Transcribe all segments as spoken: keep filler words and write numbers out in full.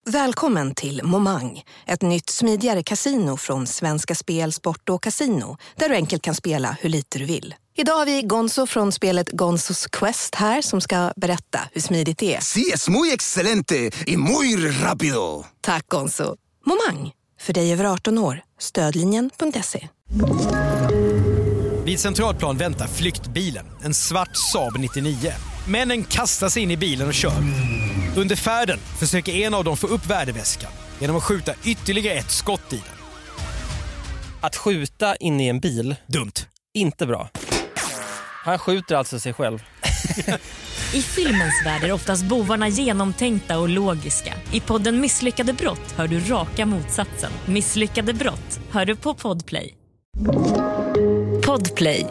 Välkommen till Momang, ett nytt smidigare kasino från Svenska Spel, Sport och Casino, där du enkelt kan spela hur lite du vill. Idag har vi Gonzo från spelet Gonzos Quest här som ska berätta hur smidigt det är. Sí, es muy excelente y muy rápido. Tack Gonzo. Momang, för dig över arton år. Stödlinjen punkt se. Vid Centralplan väntar flyktbilen, en svart Saab nittionio. Männen kastar sig in i bilen och kör. Under färden försöker en av dem få upp värdeväskan genom att skjuta ytterligare ett skott i den. Att skjuta in i en bil, dumt. Inte bra. Han skjuter alltså sig själv. I filmens värld är oftast bovarna genomtänkta och logiska. I podden Misslyckade brott hör du raka motsatsen. Misslyckade brott hör du på Podplay. Podplay.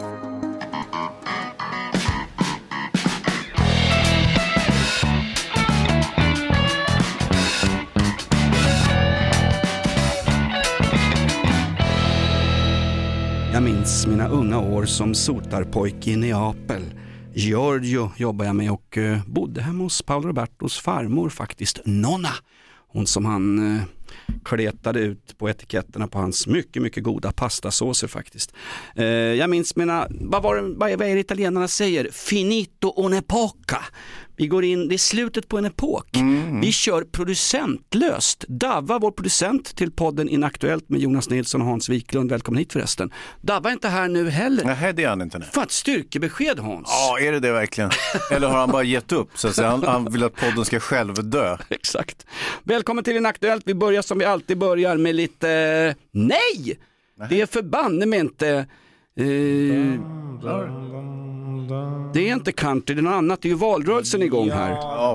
Jag minns mina unga år som sotarpojke i Neapel. Giorgio jobbade jag med och uh, bodde hemma hos Paolo Robertos farmor faktiskt, Nonna. Hon som han uh, kletade ut på etiketterna på hans mycket, mycket goda pastasåser faktiskt. Uh, jag minns mina, vad, var det, vad är det italienarna säger? Finito un'epoca. Vi går in, det är slutet på en epok. Mm. Vi kör producentlöst. Dava, vår producent till podden Inaktuellt med Jonas Nilsson och Hans Wiklund. Välkommen hit förresten. Dava är inte här nu heller. Nej, det är han inte. Nej. För ett styrkebesked, Hans. Ja, är det det verkligen? Eller har han bara gett upp? Så att säga? Han, han vill att podden ska själv dö. Exakt. Välkommen till Inaktuellt. Vi börjar som vi alltid börjar med lite... Nej! Nej. Det är förbanne med inte... Eh... Det är inte country, det är något annat. Det är ju valrörelsen igång här. Ja,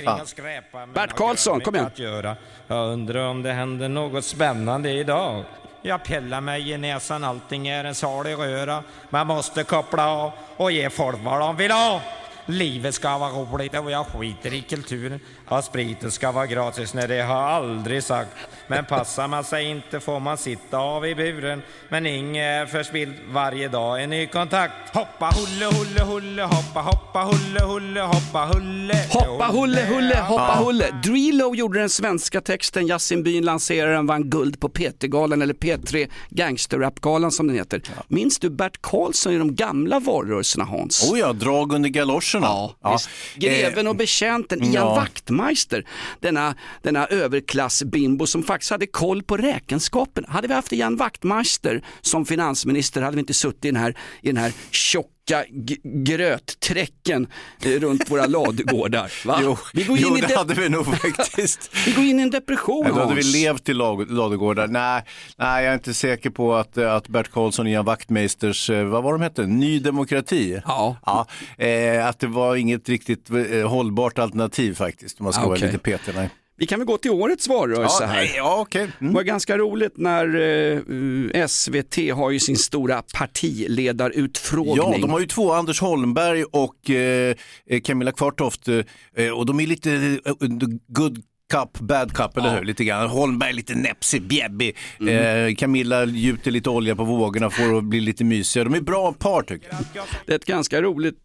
Bert Karlsson, kom igen. Jag undrar om det händer något spännande idag. Jag pillar mig i näsan, allting är en salig röra. Man måste koppla av och ge folk vad de vill ha. Livet ska vara roligt och jag skiter i kulturen. Ja, spriten ska vara gratis, när det har aldrig sagt. Men passar man sig inte får man sitta av i buren. Men inget förspilt, varje dag en ny kontakt. Hoppa hulle hulle hulle, hoppa hoppa hulle hulle, hoppa hulle. Hoppa hulle hulle, hoppa hulle. Drilo gjorde den svenska texten, Yasin Byn lanserade den, vann guld på P T-galan eller P tre Gangsterrap-galan som den heter. Ja. Minns du Bert Karlsson i de gamla valrörelserna, Hans? Oh ja, drag under galoscherna. Ja, ja. Greven och betjänten, Ian ja. Wachtmeister, denna, denna överklassbimbo som faktiskt hade koll på räkenskapen. Hade vi haft Ian Wachtmeister som finansminister hade vi inte suttit i den här, i den här tjocka g- grötträcken eh, runt våra ladugårdar. Va? Jo, vi går in jo i det de- hade vi nog faktiskt. Vi går in i en depression. Ja, då hade vi levt i lag- ladugårdar. Nej, nej, jag är inte säker på att, att Bert Karlsson och Ian Wachtmeisters, vad var de hette? Ny demokrati. Ja. ja eh, att det var inget riktigt eh, hållbart alternativ faktiskt, om man ska okay. vara lite petig. Nej. Vi kan väl gå till årets valrörelse ja, här. Nej, ja, okay. mm. Det var ganska roligt när uh, S V T har ju sin stora partiledarutfrågning. Ja, de har ju två, Anders Holmberg och uh, Camilla Kvartoft, uh, och de är lite uh, good cup, bad cup, eller ja. hur? Lite grann. Holmberg lite näpsig, bjäbbig. Mm. Eh, Camilla gjuter lite olja på vågorna för att bli lite mysiga. De är bra par, tycker jag. Det är ett ganska roligt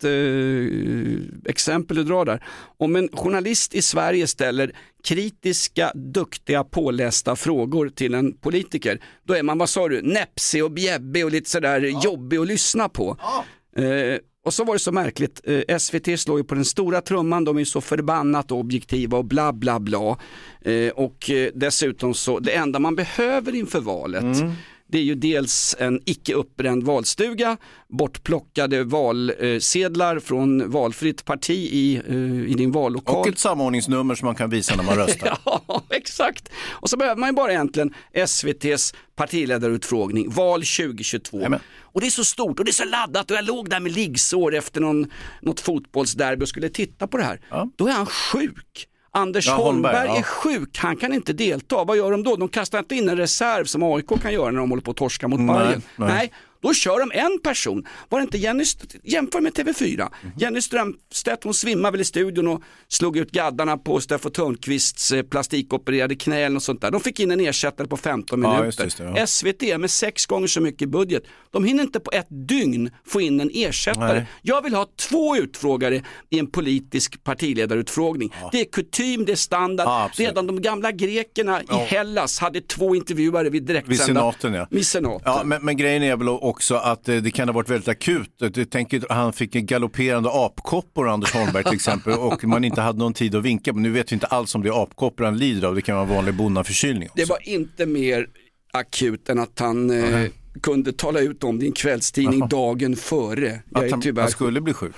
eh, exempel du drar där. Om en journalist i Sverige ställer kritiska, duktiga, pålästa frågor till en politiker, då är man, vad sa du, näpsig och bjäbbig och lite sådär ja. jobbig att lyssna på. Ja. Eh, Och så var det så märkligt, eh, S V T slår ju på den stora trumman, de är så förbannat objektiva och bla bla bla. Eh, och eh, dessutom så, det enda man behöver inför valet, mm. det är ju dels en icke uppbränd valstuga, bortplockade valsedlar från valfritt parti i, i din vallokal. Och ett samordningsnummer som man kan visa när man röstar. Ja, exakt. Och så behöver man ju bara egentligen S V T:s partiledarutfrågning, val tjugo tjugotvå. Amen. Och det är så stort och det är så laddat och jag låg där med liggsår efter någon, något fotbollsderby och skulle titta på det här. Ja. Då är han sjuk. Anders ja, Holmberg, Holmberg ja. är sjuk, han kan inte delta. Vad gör de då? De kastar inte in en reserv som A I K kan göra när de håller på att torska mot Bayern. Nej, nej. Då kör de en person. Var det inte Jenny, jämför med T V fyra. Mm. Jenny Strömstedt, hon svimmade väl i studion och slog ut gaddarna på Steffo Törnqvists plastikopererade knä eller något sånt där. De fick in en ersättare på femton minuter. Ja, just det, just det, ja. S V T med sex gånger så mycket budget. De hinner inte på ett dygn få in en ersättare. Nej. Jag vill ha två utfrågare i en politisk partiledarutfrågning. Ja. Det är kutym, det är standard. Ja, redan de gamla grekerna ja. i Hellas hade två intervjuare vid direktsända. Vid senaten, ja. Vid senaten. Ja, men, men grejen är väl också att det kan ha varit väldigt akut. Jag tänker att han fick en galopperande apkoppor, Anders Holmberg till exempel, och man inte hade någon tid att vinka. Men nu vet vi inte alls om det är apkoppor han lider av. Det kan vara vanlig bonnaförkylning också. Det var inte mer akut än att han mm. eh, kunde tala ut om din kvällstidning Aha. dagen före. Jag att han, tyvärr... han skulle bli sjuk.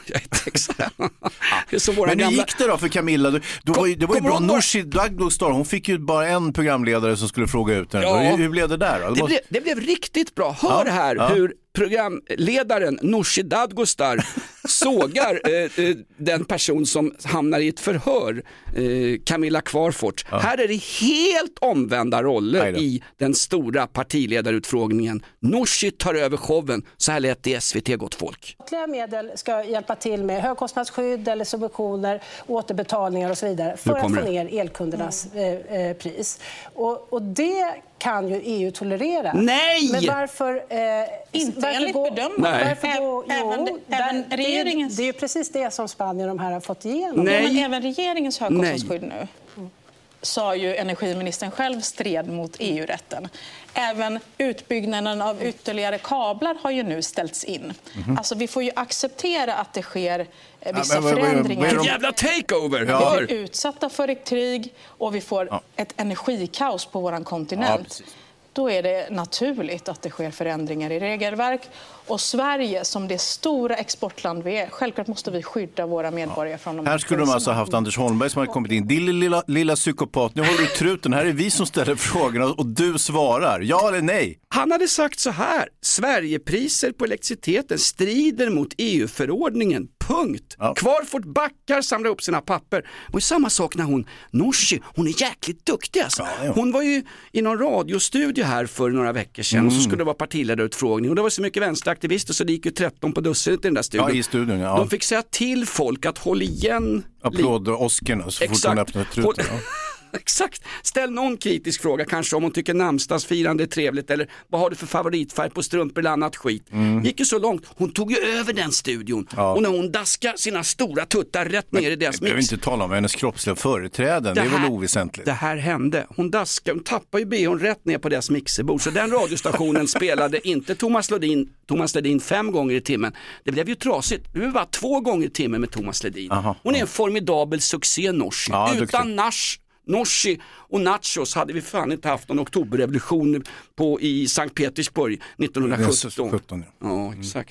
Men hur gick det då för Camilla? Du, du kom, var ju, det var ju bra. Nooshi Dadgostar, hon fick ju bara en programledare som skulle fråga ut henne. Ja. Hur, hur blev det där då? Det, det, måste... blev, det blev riktigt bra. Hör ja. här ja. hur programledaren Nooshi Dadgostar sågar eh, den person som hamnar i ett förhör, eh, Camilla Kvarfort. Ja. Här är det helt omvända roller i den stora partiledarutfrågningen. Nooshi tar över showen. Så här lät det S V T, gott folk. Statliga medel ska hjälpa till med högkostnadsskydd eller subventioner, återbetalningar och så vidare för att få ner elkundernas eh, eh, pris. Och, och det kan ju E U tolerera. Nej! Men varför... Eh, inte varför enligt gå, bedömare. Varför gå, även, jo, även där, regeringens... det, är, det är ju precis det som Spanien de här har fått igenom. Nej. Ja, men även regeringens högkostnadsskydd nu mm. sa ju energiministern själv stred mot E U-rätten. Även utbyggnaden av ytterligare kablar har ju nu ställts in. Mm-hmm. Alltså vi får ju acceptera att det sker vissa ja, men, förändringar. Vad är de... Jävla takeover! Ja. Vi blir utsatta för ett krig och vi får ja. ett energikaos på våran kontinent. Ja, då är det naturligt att det sker förändringar i regelverk. Och Sverige, som det stora exportland vi är, självklart måste vi skydda våra medborgare ja. från de här Här skulle de alltså ha haft Anders Holmberg som hade kommit in. Din lilla, lilla psykopat, nu håller du truten. Här är vi som ställer frågorna och du svarar. Ja eller nej? Han hade sagt så här: Sverigepriser på elektriciteten strider mot E U-förordningen. Punkt. Ja. Kvarfort backar, samlar upp sina papper. Och samma sak när hon, Nooshi, hon är jäkligt duktig alltså. Ja, ja. Hon var ju i någon radiostudio här för några veckor sedan mm. och så skulle det vara partiledarutfrågning. Och det var så mycket vänsteraktivister så det gick ju tretton på dussinet i den där studion. Ja, i studion, ja. De fick säga till folk att håll igen. Applåder Oscarna så fort hon öppnar truten. Ja. Exakt. Ställ någon kritisk fråga kanske om hon tycker namnsdagsfirande är trevligt eller vad har du för favoritfärg på strumpor eller annat skit. Mm. Gick ju så långt. Hon tog ju över den studion ja. och när hon daskade sina stora tuttar rätt ner Men, i deras mix. Jag vill inte tala om hennes kroppsliga företräden. Det, det är väl oväsentligt. Det här hände. Hon daskade, hon tappade ju B hon rätt ner på deras mixerbord. Så den radiostationen spelade inte Thomas Ledin, Thomas Ledin fem gånger i timmen. Det blev ju trasigt. Det blev bara två gånger i timmen med Thomas Ledin. Aha, hon är en formidabel succé, Nooshi. Ja, utan Nash Nooshi och nachos hade vi fan inte haft någon oktoberrevolution på i Sankt Petersburg nittonhundrasjutton. sjutton, ja. Ja, exakt.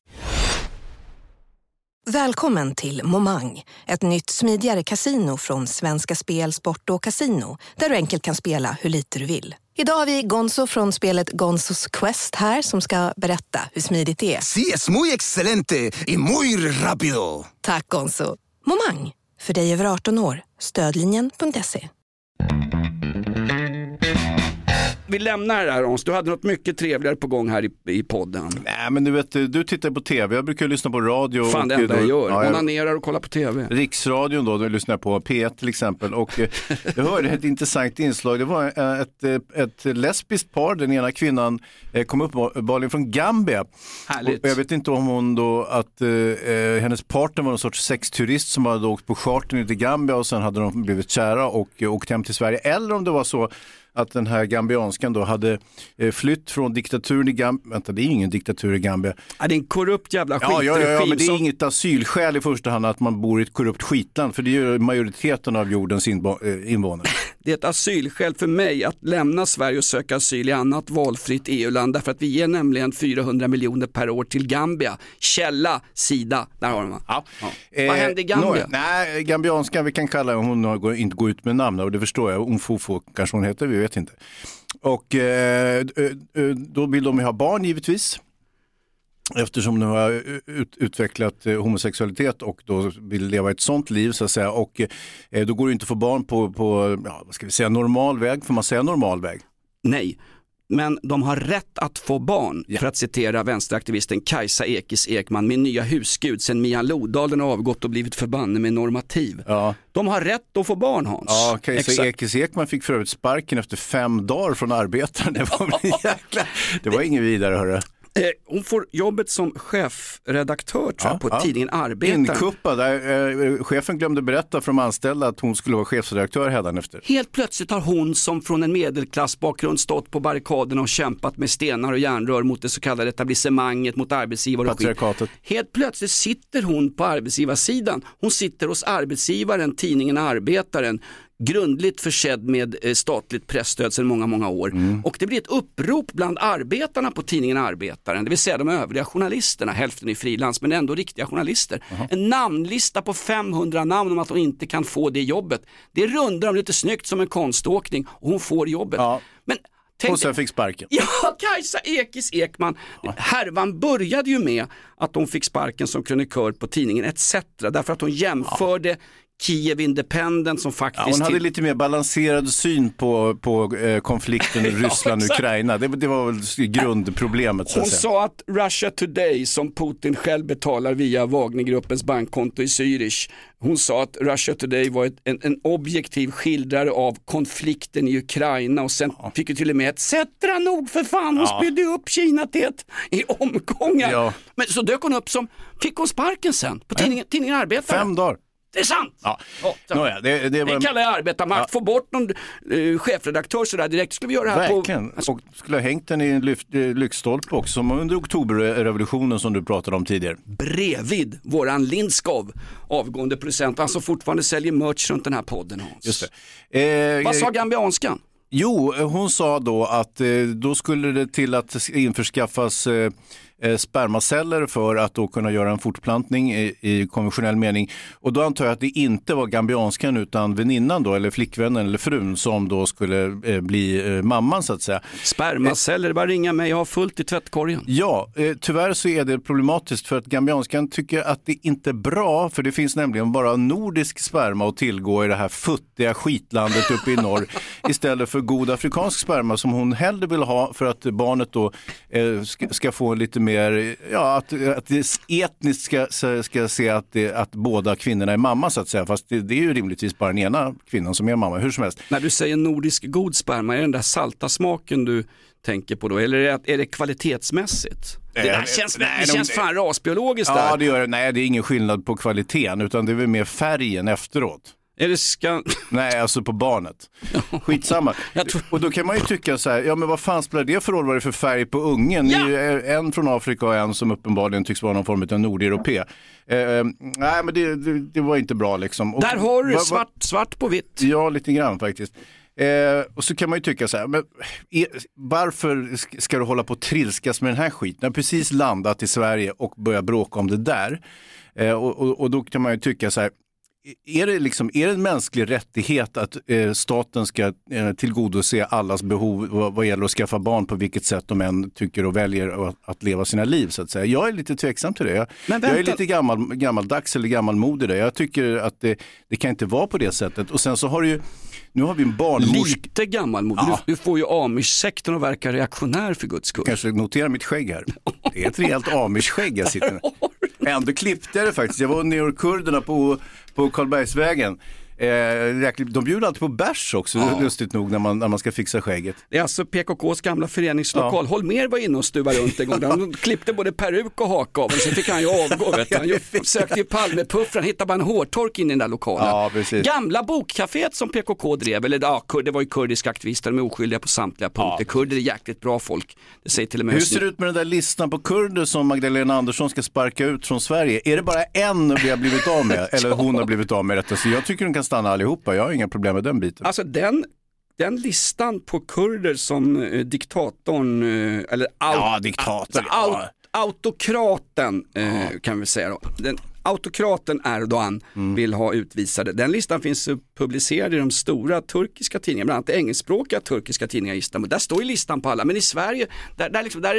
Välkommen till Momang, ett nytt smidigare kasino från Svenska Spel, Sport och Casino, där du enkelt kan spela hur lite du vill. Idag har vi Gonzo från spelet Gonzos Quest här som ska berätta hur smidigt det är. Sí, es muy excelente y muy rápido. Tack Gonzo. Momang, för dig över arton år. Stödlinjen punkt se. Vi lämnar det här, Hans. Du hade något mycket trevligare på gång här i, i podden. Nej, men du vet, du tittar på tv. Jag brukar lyssna på radio. Fan, det enda jag gör. Ja, onanerar och kollar på tv. Riksradion då, du lyssnar på P ett till exempel. Och jag hörde ett intressant inslag. Det var ett, ett, ett lesbiskt par. Den ena kvinnan kom uppenbarligen från Gambia. Härligt. Och jag vet inte om hon då, att eh, hennes partner var någon sorts sexturist som hade åkt på chartern till Gambia och sen hade de blivit kära och åkt hem till Sverige. Eller om det var så att den här gambianskan då hade eh, flytt från diktaturen i Gambia. Vänta, det är ingen diktatur i Gambia. Ja, det är en korrupt jävla skit. Ja, ja, ja, ja men det är som... inget asylskäl i första hand att man bor i ett korrupt skitland. För det är ju majoriteten av jordens inbo- invånare. Det är ett asylskäl för mig att lämna Sverige och söka asyl i annat valfritt E U-land. Därför att vi ger nämligen fyrahundra miljoner per år till Gambia. Källa, sida, där har de. Ja. Ja. Eh, Vad hände i Gambia? No, nej, gambianskan vi kan kalla hon, hon inte går ut med namn och det förstår jag. Umfofo kanske hon heter, vi vet inte. Och eh, då vill de ju ha barn givetvis. Eftersom de har ut, utvecklat eh, homosexualitet och då vill leva ett sånt liv så att säga. Och eh, då går det inte att få barn på, på ja, vad ska vi säga, normal väg. Får man säga normal väg? Nej. Men de har rätt att få barn, ja. För att citera vänsteraktivisten Kajsa Ekis Ekman, min nya husgud sen Mian Lodalen har avgått och blivit förbanne med normativ. Ja. De har rätt att få barn, Hans. Ja, Kajsa Exakt. Ekis Ekman fick för övrigt sparken efter fem dagar från arbetaren. Det var, jäkla... det var ingen vidare, hörru. Hon får jobbet som chefredaktör tror jag, ja, på ja. tidningen Arbetaren. Inkuppad. Eh, chefen glömde berätta för de anställda att hon skulle vara chefredaktör hädanefter. Helt plötsligt har hon som från en medelklassbakgrund stått på barrikaderna och kämpat med stenar och järnrör mot det så kallade etablissemanget, mot arbetsgivare och skit. Helt plötsligt sitter hon på arbetsgivarsidan. Hon sitter hos arbetsgivaren, tidningen Arbetaren, grundligt försedd med statligt pressstöd sedan många, många år. Mm. Och det blir ett upprop bland arbetarna på tidningen Arbetaren, det vill säga de övriga journalisterna, hälften i frilans men ändå riktiga journalister. Uh-huh. En namnlista på femhundra namn om att hon inte kan få det jobbet. Det rundar de lite snyggt som en konståkning och hon får jobbet. Ja. Men och sen fick sparken. Ja, Kajsa Ekis Ekman. Ja. Härvan började ju med att hon fick sparken som krönikör på tidningen et cetera. Därför att hon jämförde ja. Kiev Independent som faktiskt... Ja, hon hade lite mer balanserad syn på, på eh, konflikten i Ryssland-Ukraina. Ja, det, det var väl grundproblemet. Så hon sa att Russia Today, som Putin själv betalar via Wagnergruppens bankkonto i Zürich, hon sa att Russia Today var ett, en, en objektiv skildrare av konflikten i Ukraina och sen ja. Fick ju till och med ett cetera nog för fan, hon ja. Spydde upp Kina till ett i omgångar. Ja. Men så dök hon upp som, fick hon sparken sen på tidningen, äh? tidningen Arbetaren. Fem dagar. Det är sant! Ja. Oh, Nåja, det, det, var... det kallar jag arbetarmakt. Ja. Få bort någon uh, chefredaktör sådär direkt. Skulle vi göra det här Verkligen. på... Och skulle ha hängt den i en lyft, lyktstolpe också, som under oktoberrevolutionen som du pratade om tidigare. Bredvid våran Lindskov, avgående producent, alltså fortfarande säljer merch runt den här podden, Hans. Just det. Eh, Vad sa gambianskan? Jo, hon sa då att eh, då skulle det till att införskaffas eh, spermaceller för att då kunna göra en fortplantning i, i konventionell mening. Och då antar jag att det inte var gambianskan utan väninnan då, eller flickvännen eller frun som då skulle eh, bli eh, mamman så att säga. Spermaceller, bara ringa mig, jag har fullt i tvättkorgen. Ja, eh, tyvärr så är det problematiskt för att gambianskan tycker att det inte är bra, för det finns nämligen bara nordisk sperma att tillgå i det här futtiga skitlandet uppe i norr istället för god afrikansk sperma som hon hellre vill ha för att barnet då eh, ska, ska få lite mer, ja, att, att det etniskt ska, ska se att, det, att båda kvinnorna är mamma så att säga, fast det, det är ju rimligtvis bara den ena kvinnan som är mamma, hur som helst. När du säger nordisk god sperma, är det den där salta smaken du tänker på då, eller är det, är det kvalitetsmässigt? Det där känns, nej, det känns fan rasbiologiskt där. Ja, det gör det. Nej, det är ingen skillnad på kvaliteten, utan det är väl mer färgen efteråt. Är det ska... Nej, alltså på barnet. Skitsamma. Tror... Och då kan man ju tycka så här, ja men vad fan spelar det för roll vad det är för färg på ungen? Ja! Det är ju en från Afrika och en som uppenbarligen tycks vara någon form av nordeuropé. Eh, nej, men det, det, det var inte bra liksom. Och, där har du va, svart, svart på vitt. Ja, lite grann faktiskt. Eh, och så kan man ju tycka så här, men är, varför ska du hålla på att trilskas med den här skiten? Jag har precis landat i Sverige och börjat bråka om det där. Eh, och, och, och då kan man ju tycka så här, Är det, liksom, är det en mänsklig rättighet att eh, staten ska eh, tillgodose allas behov vad, vad gäller att skaffa barn på vilket sätt de än tycker och väljer att, att leva sina liv så att säga? Jag är lite tveksam till det. Jag, jag är lite gammal, gammaldags eller gammalmodig där. Jag tycker att det, det kan inte vara på det sättet. Och sen så har du ju, nu har vi en barnmorsk... Lite gammalmodig. Ja. Du, du får ju Amish-sektorn att verka reaktionär för guds skull. Kanske notera mitt skägg här. Det är ett rejält Amish-skägg jag sitter med. Ändå klippte jag det faktiskt. Jag var nere och kurderna på, på Karlbergsvägen. Eh, de bjuder alltid på bärs också, ja. Lustigt nog, när man, när man ska fixa skägget. Det är alltså P K K:s gamla föreningslokal. Ja. Holmér var inne och stuvade runt en gång. Han klippte både peruk och haka av och så fick han ju avgå. Vet du. Han sökte ju Palmepuffran, hittade bara en hårtork in i den där lokalen. Ja, gamla bokcaféet som P K K drev, eller ja, det var ju kurdiska aktivister, de är oskyldiga på samtliga punkter. Ja. Kurder är jäkligt bra folk. Det säger till och med Hur ser det ut med den där listan på kurder som Magdalena Andersson ska sparka ut från Sverige? Är det bara en vi har blivit av med? Eller hon har blivit av med detta? Så jag tycker de kan stanna allihopa. Jag har inga problem med den biten. Alltså den, den listan på kurder som eh, diktatorn eh, eller aut, ja, diktator, aut, aut, autokraten eh, ja. kan vi säga då. Den autokraten Erdogan mm. vill ha utvisade. Den listan finns publicerad i de stora turkiska tidningarna, bland annat engelskspråkiga turkiska tidningar i Istanbul. Där står ju listan på alla, men i Sverige där, där, liksom, där är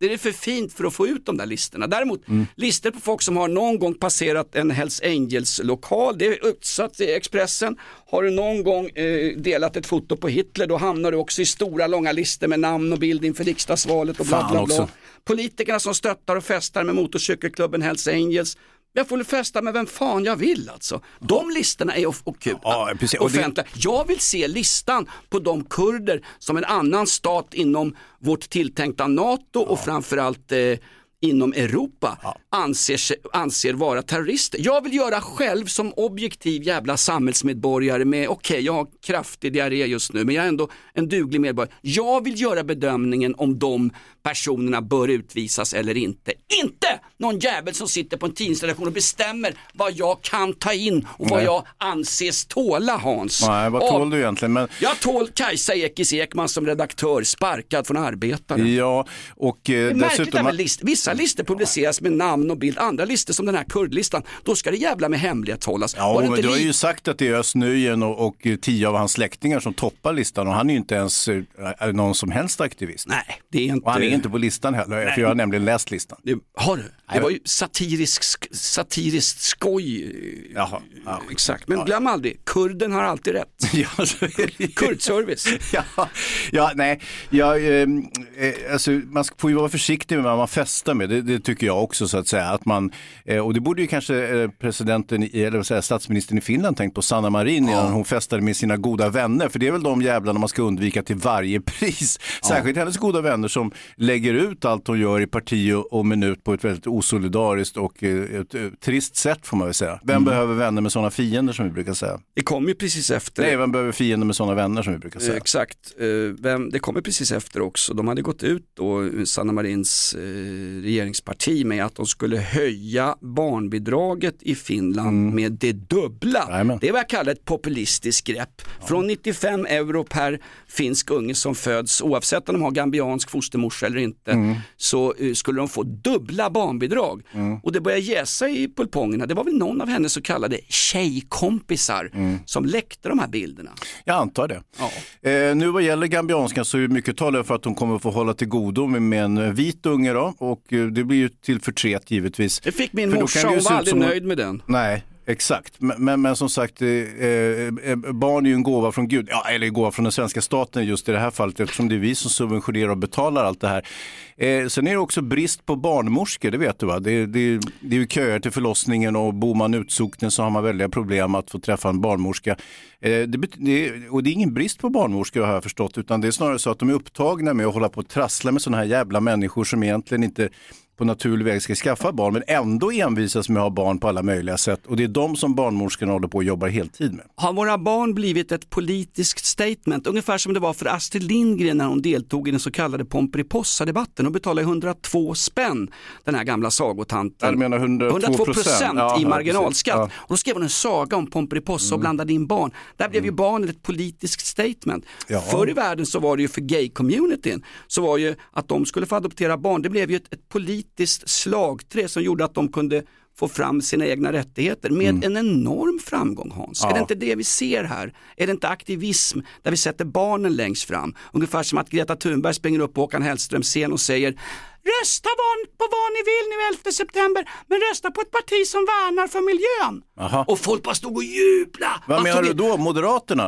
Det är för fint för att få ut de där listorna. Däremot, mm. listor på folk som har någon gång passerat en Hells Angels-lokal, det är utsatt i Expressen. Har du någon gång eh, delat ett foto på Hitler, då hamnar du också i stora långa listor med namn och bild inför riksdagsvalet och bla bla bla. Politikerna som stöttar och festar med motorcykelklubben Hells Angels. Jag får festa med vem fan jag vill alltså. De listorna är okuta, ja, precis. offentliga. Jag vill se listan på de kurder som en annan stat inom vårt tilltänkta NATO och ja. framförallt eh, inom Europa ja. anser, anser vara terrorister. Jag vill göra själv som objektiv jävla samhällsmedborgare med, okej, okay, jag har kraftig diarré just nu, men jag är ändå en duglig medborgare. Jag vill göra bedömningen om de personerna bör utvisas eller inte. Inte någon jävel som sitter på en tidningsredaktion och bestämmer vad jag kan ta in och vad Nej. jag anses tåla, Hans. Nej, vad tål du egentligen? Men... Jag tål Kajsa Ekis Ekman som redaktör, sparkad från Arbetare. Ja, och eh, det är dessutom... med list. Vissa listor publiceras med namn och bild, andra listor som den här kurdlistan, då ska det jävla med hemlighet hållas. Ja, men du har li- ju sagt att det är Özz Nujen och, och tio av hans släktingar som toppar listan, och han är ju inte ens äh, någon som helst aktivist. Nej, det är inte... Och han är inte på listan heller, Nej. för jag har nämligen läst listan. Det, har du? Det var ju satirisk, satiriskt skoj. Jaha, ja. Exakt, men ja. glöm aldrig, kurden har alltid rätt. Ja, så är det. Kurdservice. ja, ja, nej. Ja, eh, alltså, man får ju vara försiktig med vad man festar med. Det, det tycker jag också, så att säga. Att man, eh, och det borde ju kanske eh, presidenten, eller vad säger, statsministern i Finland tänkt på, Sanna Marin, innan ja. hon festade med sina goda vänner. För det är väl de jävlarna man ska undvika till varje pris. Särskilt ja. hennes goda vänner som lägger ut allt hon gör i parti och, och minut på ett väldigt osolidariskt och ett, ett trist sätt, får man väl säga. Vem mm. behöver vänner med sådana fiender, som vi brukar säga? Det kom ju precis efter. Nej, vem behöver fiender med sådana vänner, som vi brukar säga? Eh, exakt. Eh, vem, det kommer precis efter också. De hade gått ut då, Sanna Marins eh, regeringsparti, med att de skulle höja barnbidraget i Finland mm. med det dubbla. Amen. Det var jag kallar ett populistiskt grepp. Ja. Från nittiofem euro per finsk unge som föds, oavsett om de har gambiansk fostermorsa eller inte, mm. så uh, skulle de få dubbla barnbidrag. Mm. Och det började jäsa i pulpongerna. Det var väl någon av hennes så kallade tjejkompisar mm. som läckte de här bilderna. Jag antar det. Ja. Eh, nu vad gäller gambianskan så är det mycket talar för att de kommer att få hålla till godo med, med en vit unge då, och uh, det blir ju till förtret givetvis. Det fick min morsa, hon var aldrig nöjd med den. Nej. Exakt, men, men, men som sagt, eh, eh, barn är ju en gåva från Gud, ja, eller gåva från den svenska staten just i det här fallet, eftersom det är vi som subventionerar och betalar allt det här. Eh, sen är det också brist på barnmorskor, det vet du va? Det, det, det är ju köer till förlossningen, och bor man utsokten så har man väldiga problem att få träffa en barnmorska. Eh, det, det, och det är ingen brist på barnmorskor, har jag förstått, utan det är snarare så att de är upptagna med att hålla på och trassla med sådana här jävla människor som egentligen inte på naturlig väg ska skaffa barn, men ändå envisas med att ha barn på alla möjliga sätt. Och det är de som barnmorskorna håller på och jobbar heltid med. Har våra barn blivit ett politiskt statement? Ungefär som det var för Astrid Lindgren när hon deltog i den så kallade Pomperipossa-debatten och betalade hundratvå spänn, den här gamla sagotanten. Jag menar hundratvå procent ja, i marginalskatt. Ja. Och då skrev hon en saga om Pomperipossa mm. och blandade in barn. Där blev mm. ju barnen ett politiskt statement. Ja. Förr i världen så var det ju för gay-communityn, så var ju att de skulle få adoptera barn. Det blev ju ett, ett politiskt slagträ som gjorde att de kunde få fram sina egna rättigheter med mm. en enorm framgång, Hans. Ja. Är det inte det vi ser här? Är det inte aktivism där vi sätter barnen längst fram? Ungefär som att Greta Thunberg springer upp på Håkan Hellströms scen och säger: rösta på vad ni vill nu elfte september, men rösta på ett parti som värnar för miljön. Aha. Och folk bara stod och jubla. Vad menar du då? Moderaterna?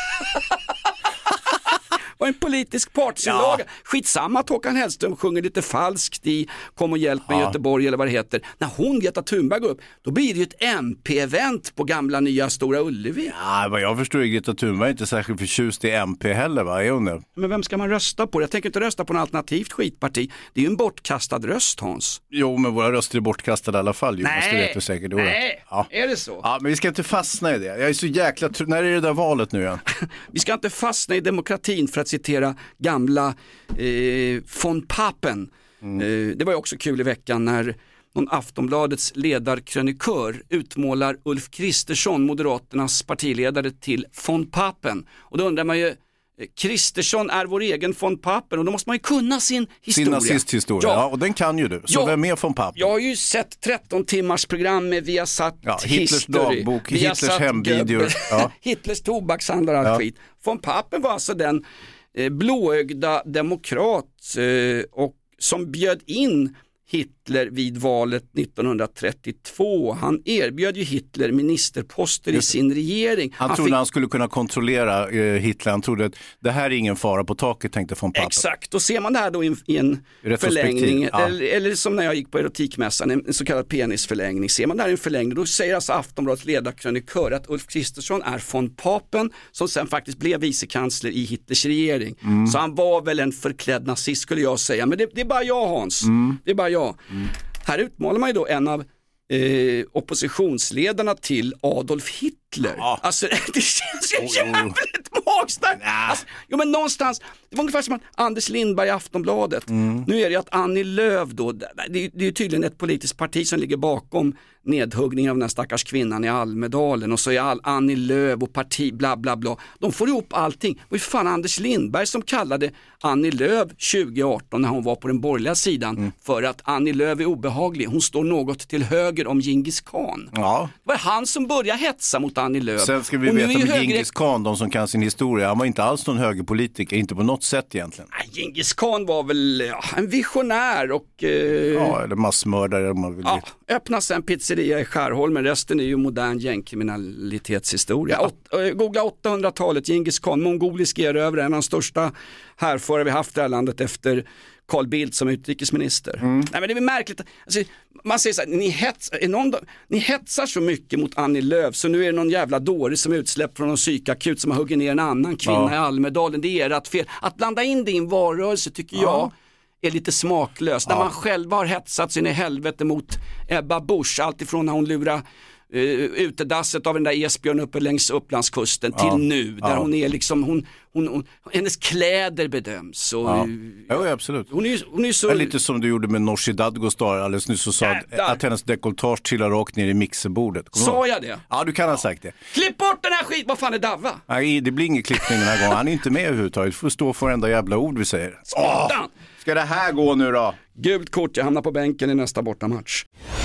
Och en politisk partsinlaga. Ja. Skitsamma att Håkan Hellström sjunger lite falskt i Kom och hjälp mig ja. Göteborg eller vad det heter. När hon, Greta Thunberg, går upp, då blir det ju ett M P-event på gamla nya Stora Ullevi. Ja, vad jag förstår är Greta Thunberg inte särskilt förtjust i M P heller, va? Är hon det? Men vem ska man rösta på? Jag tänker inte rösta på något alternativt skitparti. Det är ju en bortkastad röst, Hans. Jo, men våra röster är bortkastade i alla fall. Nej, måste vet du säkert. nej. Ja. Är det så? Ja, men vi ska inte fastna i det. Jag är så jäkla... Tr- när är det där valet nu igen? Vi ska inte fastna i demokratin, för att citera gamla eh, von Papen. Mm. Eh, det var ju också kul i veckan när någon Aftonbladets ledarkrönikör utmålar Ulf Kristersson, Moderaternas partiledare, till von Papen. Och då undrar man ju, Kristersson är vår egen von Papen, och då måste man ju kunna sin historia. Sin nazisthistoria, ja. ja, och den kan ju du. Så ja, vem är von Papen? Jag har ju sett tretton timmars program med Viasat ja, Hitlers History, dagbok, Hitlers hemvideor. Ja. Hitlers tobakshandlar och allt ja. skit. Von Papen var alltså den eh, blåögda demokrat eh, och som bjöd in Hitler vid valet nittonhundratrettiotvå. Han erbjöd ju Hitler ministerposter i sin regering. Han, han trodde fick... han skulle kunna kontrollera eh, Hitler. Han trodde att det här är ingen fara på taket, tänkte von Papen. Exakt, och ser man det här då i, i en förlängning, ja. eller, eller som när jag gick på erotikmässan, en, en så kallad penisförlängning. Ser man det här i en förlängning, då säger alltså Aftonbladets ledarkrönikör att Ulf Kristersson är von Papen, som sen faktiskt blev vicekansler i Hitlers regering. Mm. Så han var väl en förklädd nazist, skulle jag säga. Men det, det är bara jag, Hans. Mm. Det är bara jag. Mm. Här utmålar man ju då en av eh, oppositionsledarna till Adolf Hitler. Ja. Alltså det känns ju oh, jävligt magstarkt. Alltså, jo men någonstans, det var ungefär som att Anders Lindberg i Aftonbladet. Mm. Nu är det ju att Annie Lööf då, det är, det är ju tydligen ett politiskt parti som ligger bakom nedhuggningen av den stackars kvinnan i Almedalen, och så är all Annie Lööf och parti bla bla bla. De får ihop allting. Det var ju fan Anders Lindberg som kallade Annie Lööf tjugo arton när hon var på den borgerliga sidan mm. för att Annie Lööf är obehaglig. Hon står något till höger om Genghis Khan. Ja. Det var han som började hetsa mot Annie Lööf. Sen ska vi och veta om höger... Genghis Khan, de som kan sin historia, han var inte alls någon högerpolitiker, inte på något sätt egentligen. Nej, Genghis Khan var väl ja, en visionär och... Eh... Ja, eller massmördare om man vill. Ja, öppna sen pizzeria i Skärholmen, resten är ju modern gängkriminalitetshistoria. Ja. Åt, äh, googla åttahundratalet, Genghis Khan, mongolisk erövrare, en av de största härförare vi haft i det här landet efter Carl Bildt som utrikesminister. Mm. Nej men det är märkligt. Alltså, man säger så här, ni, hets, är någon, ni hetsar så mycket mot Annie Lööf så nu är det någon jävla dåre som är utsläppt från någon psykakut som har huggit ner en annan kvinna ja. i Almedalen. Det är ert fel. Att blanda in det i en varurörelse tycker ja. jag är lite smaklöst. Ja. När man själva har hetsat sin i helvete mot Ebba Busch, alltifrån när hon lurar Uh, utedasset av den där Esbjörn uppe längs Upplandskusten ja, till nu där ja. hon är liksom hon, hon, hon, hennes kläder bedöms och, ja. ja, absolut. Hon är, hon är så... Det är lite som du gjorde med Nooshi Dadgostar alldeles nyss och sa att, att hennes dekolletage trillar rakt ner i mixerbordet. Sa jag det? Ja, du kan ha sagt det. Klipp bort den här skit, vad fan är Davva? Nej, det blir ingen klippning den här gången. Han är inte med överhuvudtaget. Du får stå för enda jävla ord vi säger. Åh, ska det här gå nu då? Gult kort, jag hamnar på bänken i nästa bortamatch.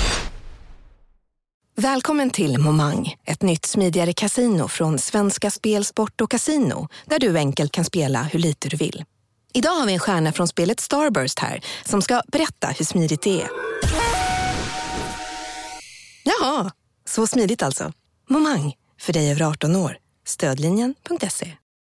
Välkommen till Momang, ett nytt smidigare kasino från Svenska Spel, Sport och Casino, där du enkelt kan spela hur lite du vill. Idag har vi en stjärna från spelet Starburst här, som ska berätta hur smidigt det är. Jaha, så smidigt alltså. Momang, för dig över arton år. Stödlinjen punkt se.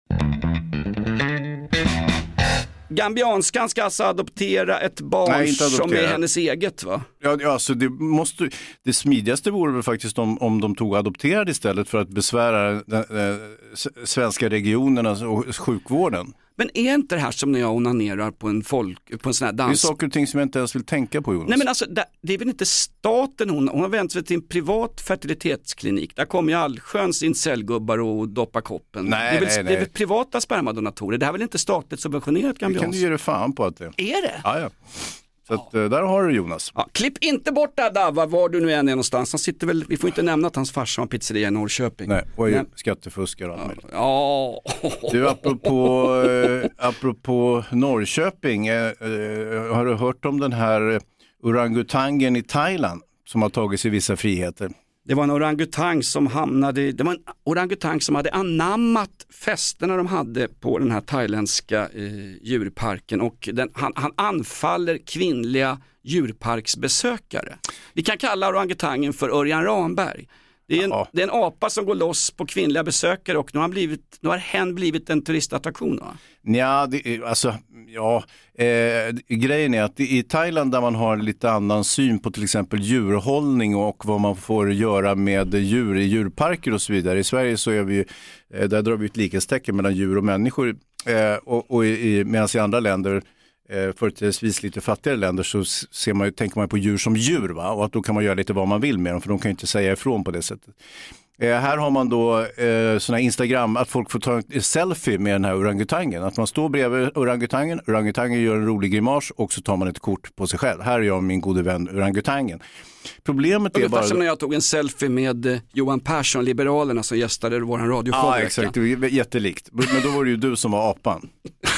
Gambianskan ska alltså adoptera ett barn Nej, som är hennes eget, va? Ja, ja alltså det, måste, det smidigaste vore väl faktiskt om, om de tog adopterade istället för att besvära den, äh, svenska regionerna och sjukvården. Men är inte det här som när jag onanerar på en, folk, på en sån här dans? Det är saker och ting som jag inte ens vill tänka på, Jonas. Nej men alltså, det, det är väl inte staten hon, hon har vänt sig till en privat fertilitetsklinik. Där kommer ju allsköns incellgubbar och doppar koppen. Nej, det är väl, nej, nej. Det är väl privata spermadonatorer. Det här är väl inte statligt subventionerat gambians? Det kan du ge dig fan på att det är. det? Ja, ja. Så att, ja. där har du Jonas. Ja, klipp inte bort där Davva, var du nu än är någonstans. Han sitter väl, vi får inte nämna att hans farsa har pizzeria i Norrköping. Nej, och är skattefuskare och allt ja. ja. Du, apropå, eh, apropå Norrköping, eh, eh, har du hört om den här orangutangen i Thailand som har tagit sig vissa friheter? Det var en orangutang som hamnade, det var en orangutang som hade anammat festerna de hade på den här thailändska eh, djurparken och den, han, han anfaller kvinnliga djurparksbesökare. Vi kan kalla orangutangen för Örjan Ramberg. Det är, en, det är en apa som går loss på kvinnliga besökare och nu har, blivit, nu har hen blivit en turistattraktion, va? Ja, det, alltså, ja eh, grejen är att i Thailand där man har lite annan syn på till exempel djurhållning och vad man får göra med djur i djurparker och så vidare. I Sverige så är vi, eh, där drar vi ett likhetstecken mellan djur och människor eh, och, och i, medan i andra länder företrädesvis lite fattigare länder så ser man, tänker man på djur som djur, va? Och att då kan man göra lite vad man vill med dem för de kan ju inte säga ifrån på det sättet. Eh, här har man då eh, såna Instagram att folk får ta en selfie med den här orangutangen. Att man står bredvid orangutangen, orangutangen gör en rolig grimas och så tar man ett kort på sig själv. Här är jag min gode vän orangutangen. Problemet är bara... som när jag tog en selfie med Johan Persson, Liberalerna, som gästade vår radioshow. Ja, exakt. Det var jättelikt. Men då var det ju du som var apan.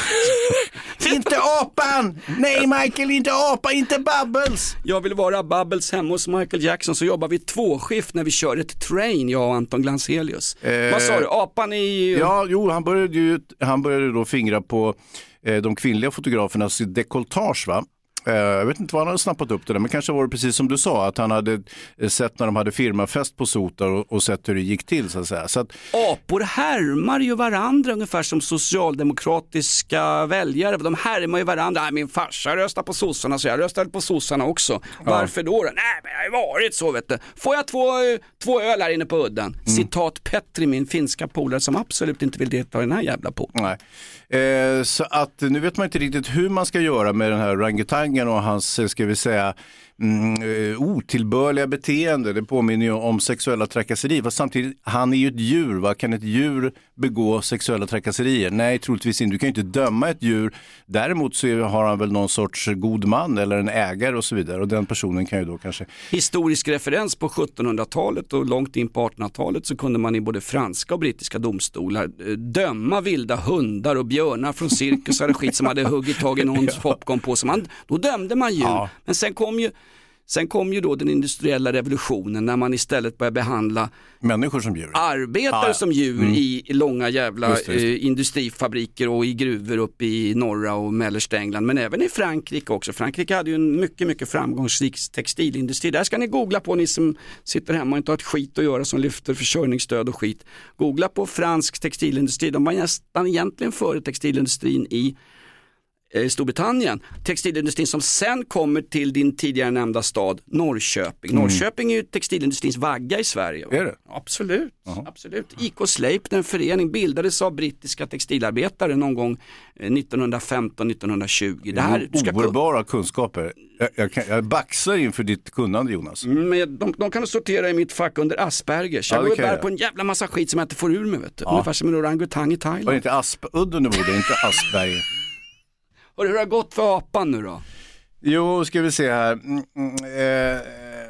Inte apan! Nej Michael, inte apa, inte Bubbles! Jag vill vara Bubbles hemma hos Michael Jackson, så jobbar vi två skift när vi kör ett train, jag och Anton Glanzelius. Eh, Vad sa du? Apan i... Ja, jo, han började ju han började då fingra på eh, de kvinnliga fotografernas dekolletage, va? Jag vet inte vad han hade snappat upp det där, men kanske var det precis som du sa, att han hade sett när de hade firmafest på Sotar och, och sett hur det gick till så att säga. Så att... Apor härmar ju varandra ungefär som socialdemokratiska väljare. De härmar ju varandra. Nej, min farsa röstar på sossarna så jag röstade på sossarna också. Ja. Varför då? Nej, men jag har varit så, vet du. Får jag två, två öl här inne på udden? Mm. Citat Petri, min finska polare som absolut inte vill delta i den här jävla på. Nej. Eh, så att nu vet man inte riktigt hur man ska göra med den här orangutangen och hans, ska vi säga, mm, otillbörliga beteende. Det påminner ju om sexuella trakasserier. Fast samtidigt, han är ju ett djur. Va? Kan ett djur begå sexuella trakasserier? Nej, troligtvis inte. Du kan ju inte döma ett djur. Däremot så har han väl någon sorts god man eller en ägare och så vidare. Och den personen kan ju då kanske... Historisk referens på sjuttonhundratalet och långt in på artonhundratalet så kunde man i både franska och brittiska domstolar döma vilda hundar och björnar från cirkusar och skit som hade huggit tag i någons ja. popcorn på. Så man, då dömde man djur. Ja. Men sen kom ju Sen kom ju då den industriella revolutionen när man istället började behandla människor som djur. Arbetare ja, ja. som djur mm. i långa jävla just det, just det. Eh, industrifabriker och i gruvor uppe i norra och mellersta England. Men även i Frankrike också. Frankrike hade ju en mycket, mycket framgångsrik textilindustri. Där ska ni googla på, ni som sitter hemma och inte har ett skit att göra som lyfter försörjningsstöd och skit. Googla på fransk textilindustri. De var nästan egentligen före textilindustrin i Storbritannien. Textilindustrin som sen kommer till din tidigare nämnda stad Norrköping. Mm. Norrköping är ju textilindustrins vagga i Sverige. Är det? Absolut. Uh-huh. Absolut. I K Sleipner, en förening, bildades av brittiska textilarbetare någon gång nittonhundrafemton nittonhundratjugo. Det här ska oberbara kunskaper. Jag, jag, kan, jag baxar inför ditt kunnande, Jonas. Men de, de kan du sortera i mitt fack under Aspergers. Jag ja, går bär på en jävla massa skit som jag inte får ur mig, vet du. Ja. Ungefär som en orangutang i Thailand. Var det inte Aspudden du borde, inte Asperger? Och hur har det gått för apan nu då? Jo, ska vi se här. Mm, eh,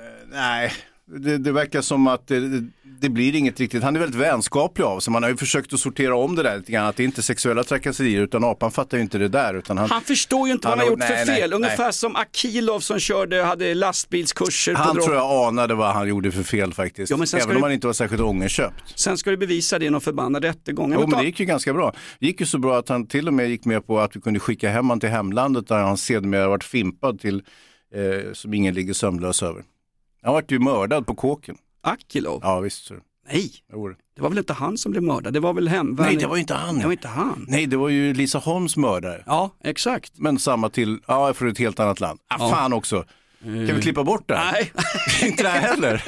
nej, det, det verkar som att det, det blir inget riktigt. Han är väldigt vänskaplig av sig. Man har ju försökt att sortera om det där lite grann. Att det inte är sexuella trakasserier, utan apan fattar ju inte det där. Utan han, han förstår ju inte vad han har gjort nej, för fel. Nej, Ungefär nej. som Akilov som körde, hade lastbilskurser. Han på tror jag anade vad han gjorde för fel faktiskt. Ja, även om han inte var särskilt ångerköpt. Sen ska du bevisa det i någon förbannad rättegång. Jo, men det gick ju ganska bra. Det gick ju så bra att han till och med gick med på att vi kunde skicka hem han till hemlandet där han sedermera varit fimpad till eh, som ingen ligger sömnlös över. Han var ju mördad på kåken. Akilov? Ja, visst så. Nej, det var väl inte han som blev mördad, det var väl hemvärnet. Nej, det var inte han. Det var inte han. Nej, det var ju Lisa Holms mördare. Ja, exakt. Men samma till, ja, för ett helt annat land. Ah, ja. Fan också. Kan vi klippa bort det? Nej. Inte det heller.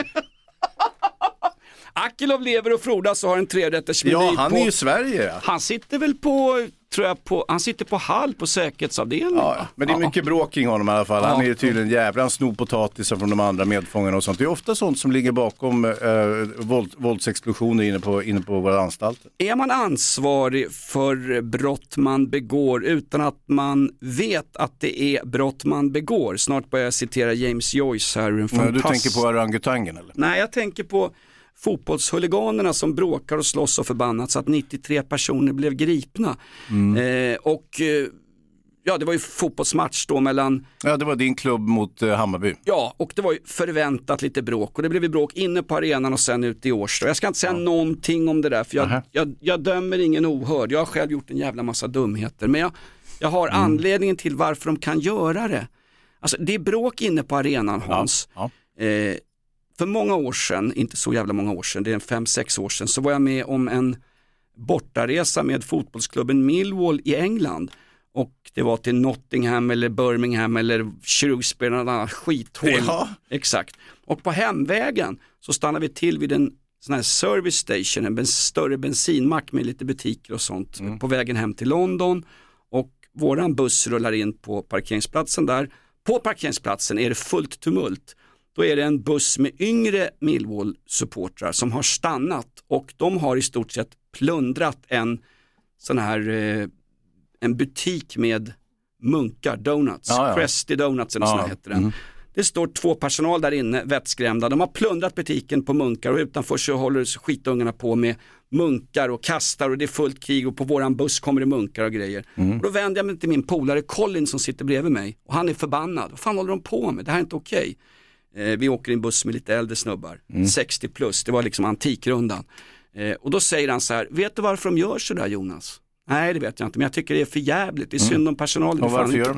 Akilov lever och frodas och har en trerättersmeny. Ja, han på... är ju i Sverige. Ja. Han sitter väl på, tror jag, på, han sitter på Hall på säkerhetsavdelningen. Ja, men det är mycket bråk kring honom i alla fall. Han är ju tydligen jävla en snopotatis från de andra medfångarna och sånt. Det är ofta sånt som ligger bakom eh, våld, våldsexplosioner inne på, inne på våra anstalter. Är man ansvarig för brott man begår utan att man vet att det är brott man begår? Snart börjar jag citera James Joyce här. En fantast... Du tänker på orangutangen eller? Nej, jag tänker på fotbollshuliganerna som bråkar och slåss och förbannat så att nittiotre personer blev gripna. Mm. Eh, och eh, ja, det var ju fotbollsmatch då mellan... Ja, det var din klubb mot eh, Hammarby. Ja, och det var ju förväntat lite bråk. Och det blev ju bråk inne på arenan och sen ute i Årsta. Jag ska inte säga ja. någonting om det där, för jag, jag, jag dömer ingen ohörd. Jag har själv gjort en jävla massa dumheter. Men jag, jag har mm. anledningen till varför de kan göra det. Alltså, det är bråk inne på arenan, Hans. Ja. Ja. Eh, För många år sedan, inte så jävla många år sedan, det är en fem sex år sedan, så var jag med om en bortaresa med fotbollsklubben Millwall i England. Och det var till Nottingham eller Birmingham eller Shrewsbury eller något annat skithål. Ja. Exakt. Och på hemvägen så stannade vi till vid en sån här service station, en större bensinmack med lite butiker och sånt mm. på vägen hem till London. Och våran buss rullar in på parkeringsplatsen där. På parkeringsplatsen är det fullt tumult. Då är det en buss med yngre Millwall-supportrar som har stannat och de har i stort sett plundrat en sån här eh, en butik med munkar, donuts, ja, ja. Crusty Donuts eller ja. så heter den. Mm. Det står två personal där inne, vettskrämda. De har plundrat butiken på munkar och utanför så håller skitungarna på med munkar och kastar och det är fullt krig och på våran buss kommer det munkar och grejer. Mm. Och då vänder jag mig till min polare Colin som sitter bredvid mig och han är förbannad. Vad fan håller de på med? Det här är inte okej. Eh, vi åker i en buss med lite äldre snubbar, mm. sextio plus, det var liksom antikrundan. Eh, och då säger han så här, vet du varför de gör så där, Jonas? Nej, det vet jag inte, men jag tycker det är för jävligt. Det är synd om personalen. Och varför gör de det?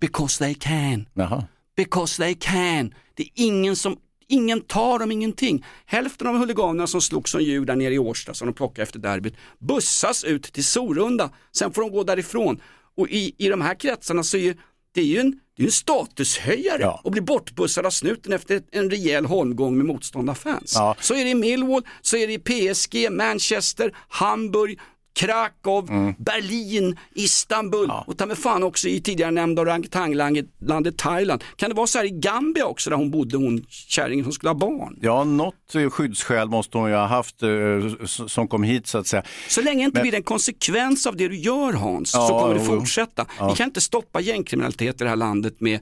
Because they can. Jaha. Because they can. Det är ingen som, ingen tar dem ingenting. Hälften av huliganerna som slog som djur där nere i Årsta som de plockade efter derbyt bussas ut till Sorunda. Sen får de gå därifrån. Och i, i de här kretsarna så är det är ju en, det är en statushöjare ja. och bli bortbussad av snuten efter en rejäl holmgång med motståndarfans. Ja. Så är det i Millwall, så är det i P S G, Manchester, Hamburg, Krakow, mm. Berlin, Istanbul ja. och ta med fan också i tidigare nämnda orangutanglandet Thailand. Kan det vara så här i Gambia också där hon bodde, hon kärringen som skulle ha barn? Ja, något skyddsskäl måste hon ju ha haft eh, som kom hit så att säga. Så länge inte Men... blir det en konsekvens av det du gör, Hans, ja, så kommer det fortsätta. Ja. Vi kan inte stoppa gängkriminalitet i det här landet med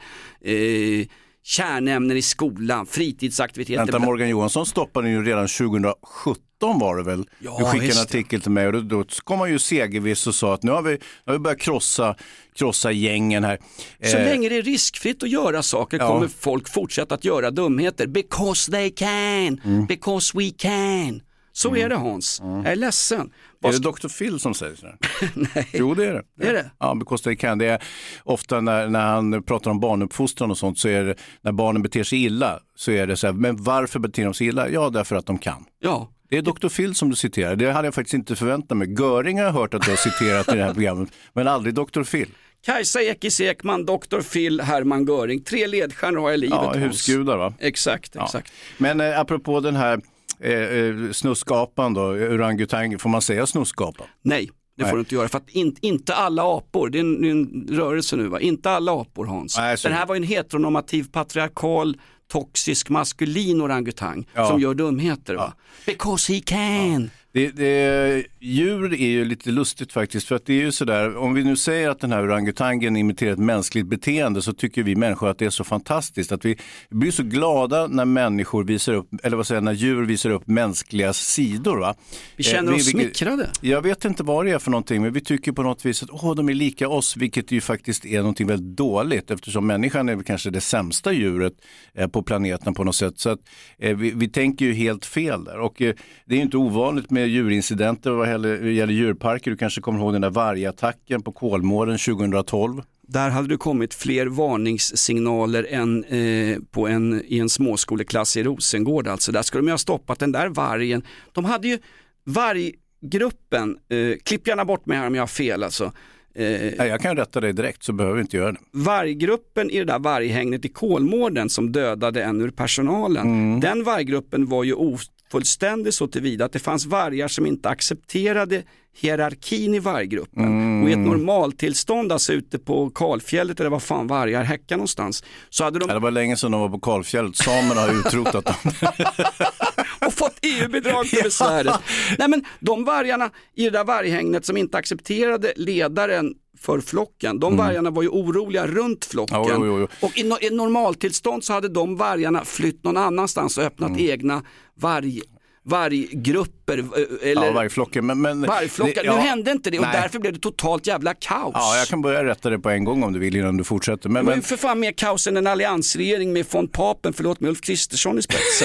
eh, kärnämnen i skolan, fritidsaktiviteter. Vänta, Morgan Johansson stoppade ju redan tjugosjutton var det väl. Ja, du skickade en artikel till mig och då, då kom man ju segerviss och sa att nu har vi, nu har vi börjat krossa, krossa gängen här. Så eh. länge det är riskfritt att göra saker ja. kommer folk fortsätta att göra dumheter. Because they can. Mm. Because we can. Så mm. är det, Hans. Mm. Jag är ledsen. Är det doktor Phil som säger så här? Nej. Jo, det är det. Det är det? Ja, because they can. Det är ofta när, när han pratar om barnuppfostran och sånt så är det, när barnen beter sig illa så är det så här, men varför beter de sig illa? Ja, därför att de kan. Ja. Det är doktor Phil som du citerar. Det hade jag faktiskt inte förväntat mig. Göring har jag hört att du har citerat i det här programmet, men aldrig doktor Phil. Kajsa Ekis Ekman, doktor Phil, Hermann Göring. Tre ledstjärnor har jag i livet. Ja, husgudar va? Exakt, exakt. Ja. Men eh, apropå den här eh, snuskapan då, orangutang, får man säga snuskapan? Nej. Det får du inte göra, för att in, inte alla apor, det är en, en rörelse nu va, inte alla apor, Hans. Nej, den här var en heteronormativ, patriarkal, toxisk, maskulin orangutang ja. som gör dumheter va. Ja. Because he can. Ja. Det, det, djur är ju lite lustigt faktiskt, för att det är ju sådär, om vi nu säger att den här orangutangen imiterar ett mänskligt beteende så tycker vi människor att det är så fantastiskt att vi blir så glada när människor visar upp, eller vad säger när djur visar upp mänskliga sidor va. Vi känner eh, oss vi, smickrade. Jag vet inte vad det är för någonting, men vi tycker på något vis att åh, de är lika oss, vilket ju faktiskt är någonting väldigt dåligt eftersom människan är kanske det sämsta djuret eh, på planeten på något sätt, så att eh, vi, vi tänker ju helt fel där och eh, det är ju inte ovanligt med djurincidenter vad gäller djurparker. Du kanske kommer ihåg den där vargattacken på Kolmården tjugohundratolv. Där hade det kommit fler varningssignaler än eh, på en, i en småskoleklass i Rosengård. Alltså där skulle de ju ha stoppat den där vargen. De hade ju varggruppen, eh, klipp gärna bort mig här om jag har fel alltså. Eh, jag kan rätta dig direkt så behöver vi inte göra det. Varggruppen i det där varghängnet i Kolmården som dödade en ur personalen. Mm. Den varggruppen var ju ofullständig så tillvida att det fanns vargar som inte accepterade hierarkin i varggruppen. Mm. Och i ett normaltillstånd, alltså ute på Kalfjället eller vad fan vargar häckar någonstans. Så hade de... Det var länge sedan de var på Kalfjället. Samerna har utrotat dem. Och fått E U-bidrag för besväret. Ja. Nej men de vargarna i det där varghängnet som inte accepterade ledaren för flocken, de mm. vargarna var ju oroliga runt flocken. Jo, jo, jo. Och i, no- i normaltillstånd så hade de vargarna flytt någon annanstans och öppnat mm. egna varg... varggrupper eller ja, vargflocken. Men, men, vargflockar. Ja, nu hände inte det och nej. Därför blev det totalt jävla kaos. Ja, jag kan börja rätta det på en gång om du vill innan du fortsätter. Men, men... men för fan mer kaos än en alliansregering med von Papen, förlåt med Ulf Kristersson i spetsen.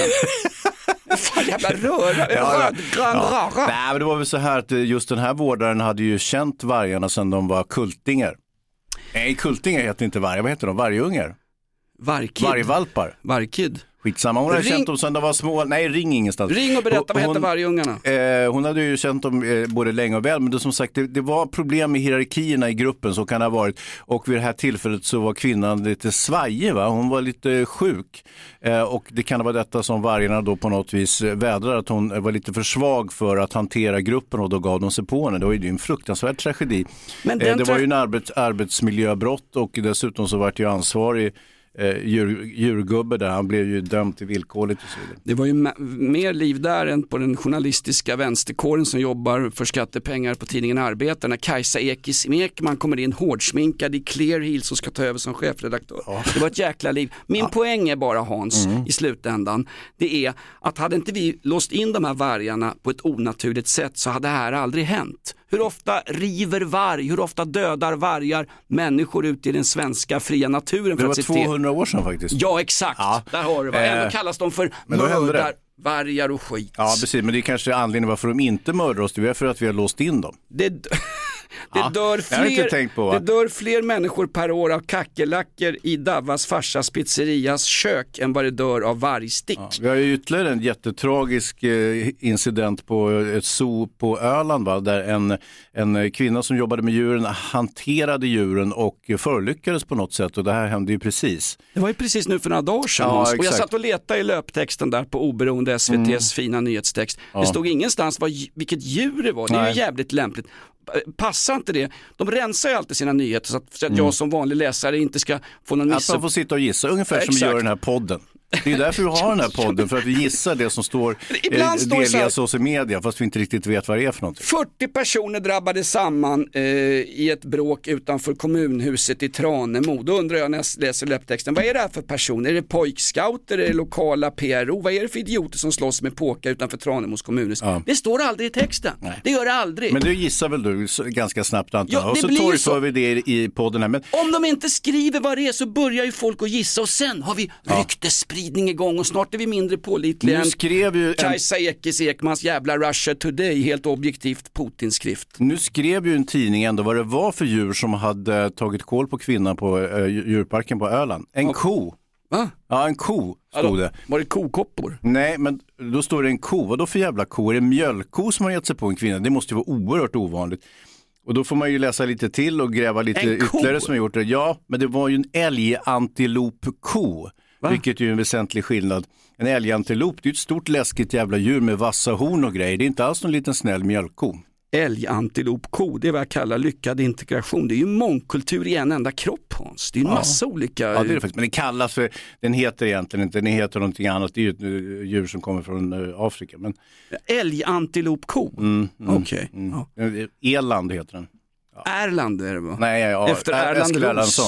Fan jävla röra. Ja, ja. Ja. Nej, men det var väl så här att just den här vårdaren hade ju känt vargarna sedan de var kultingar. Nej, kultingar heter inte vargar. Vad heter de? Vargungar? Vargkid. Vargvalpar. Vargkid. Skitsamma, hon hade ring... känt dem sedan de var små. Nej, ring ingenstans. Ring och berätta hon, vad heter vargungarna. Eh, hon hade ju känt dem eh, både länge och väl. Men det, som sagt, det, det var problem med hierarkierna i gruppen, så kan det ha varit. Och vid det här tillfället så var kvinnan lite svajig va? Hon var lite sjuk. Eh, och det kan vara detta som vargarna då på något vis vädrar. Att hon var lite för svag för att hantera gruppen och då gav de sig på henne. Det var ju en fruktansvärd tragedi. Men eh, det tra- var ju en arbets- arbetsmiljöbrott och dessutom så var det ju ansvarig Eh, djur, djurgubbe där, han blev ju dömd till villkorligt och så vidare. Det var ju ma- mer liv där än på den journalistiska vänsterkåren som jobbar för skattepengar på tidningen Arbetaren. När Kajsa Ekis Ekman kommer in hårdsminkad i Clear Heels och ska ta över som chefredaktör. Ja. Det var ett jäkla liv. Min ja. poäng är bara, Hans, mm. i slutändan, det är att hade inte vi låst in de här vargarna på ett onaturligt sätt så hade det här aldrig hänt. Hur ofta river varg, hur ofta dödar vargar människor ute i den svenska fria naturen? För det var att tvåhundra år sedan faktiskt. Ja, exakt. Ja. Där har du vad. Ändå kallas de för mördar, vargar och skit. Ja, precis. Men det är kanske anledningen varför de inte mördar oss. Det är för att vi har låst in dem. Det... Det, Ja, dör det har jag inte fler, tänkt på, va? det dör fler människor per år av kackerlackor i Davas farsas pizzerias kök än vad det dör av vargstick. Ja, vi har ju ytterligare en jättetragisk eh, incident på ett zoo på Öland, va? Där en, en kvinna som jobbade med djuren hanterade djuren och förolyckades på något sätt, och det här hände ju precis. Det var ju precis nu för några dagar sedan. Ja, och jag satt och letade i löptexten där på oberoende S V T:s mm. fina nyhetstext. Ja. Det stod ingenstans vad, vilket djur det var. Det är Nej. ju jävligt lämpligt. Passar inte det? De rensar ju alltid sina nyheter så att, så att mm. jag som vanlig läsare inte ska få någon miss. Att man får sitta och gissa, ungefär som vi gör den här podden. Det är därför vi har den här podden, för att vi gissar det som står, eh, delges oss i media, fast vi inte riktigt vet vad det är för någonting. fyrtio personer drabbade samman eh, i ett bråk utanför kommunhuset i Tranemo. Då undrar jag när jag läser löptexten, vad är det här för personer? Är det pojkscouter? Är det lokala P R O? Vad är det för idioter som slåss med påkar utanför Tranemos kommunhus? Ja. Det står aldrig i texten. Nej. Det gör det aldrig. Men det gissar väl du ganska snabbt, antar jag. Ja, och så torgför vi det i podden här. Men... Om de inte skriver vad det är så börjar ju folk att gissa, och sen har vi ja. ryktespridning igång och snart är vi mindre pålitliga än skrev ju Kajsa en... Ekis Ekmans jävla Russia Today, helt objektivt Putin-skrift. Nu skrev ju en tidning ändå vad det var för djur som hade tagit koll på kvinnan på uh, djurparken på Öland. En ja. ko. Va? Ja, en ko stod alltså, det. Var det kokoppor? Nej, men då står det en ko. Vad då för jävla ko? Är det en mjölkko som har gett sig på en kvinna? Det måste ju vara oerhört ovanligt. Och då får man ju läsa lite till och gräva lite ytterligare som har gjort det. Ja, men det var ju en älgantilopko. Va? Vilket är ju en väsentlig skillnad. En älgantilop, det är ett stort läskigt jävla djur med vassa horn och grejer. Det är inte alls någon liten snäll mjölkko. Älgantilopko, det är vad jag kallar lyckad integration. Det är ju mångkultur i en enda kropp, Hans. Det är ju en ja. massa olika... Ja, det är det faktiskt. Men det kallas för... Den heter egentligen inte, den heter någonting annat. Det är ju ett djur som kommer från Afrika. Men... Älgantilopko? Mm, mm, Okej. Okay. Mm. Ja. Eland heter den. Ja. Erland är det, va? Nej, ja, efter Erland Erlandsson.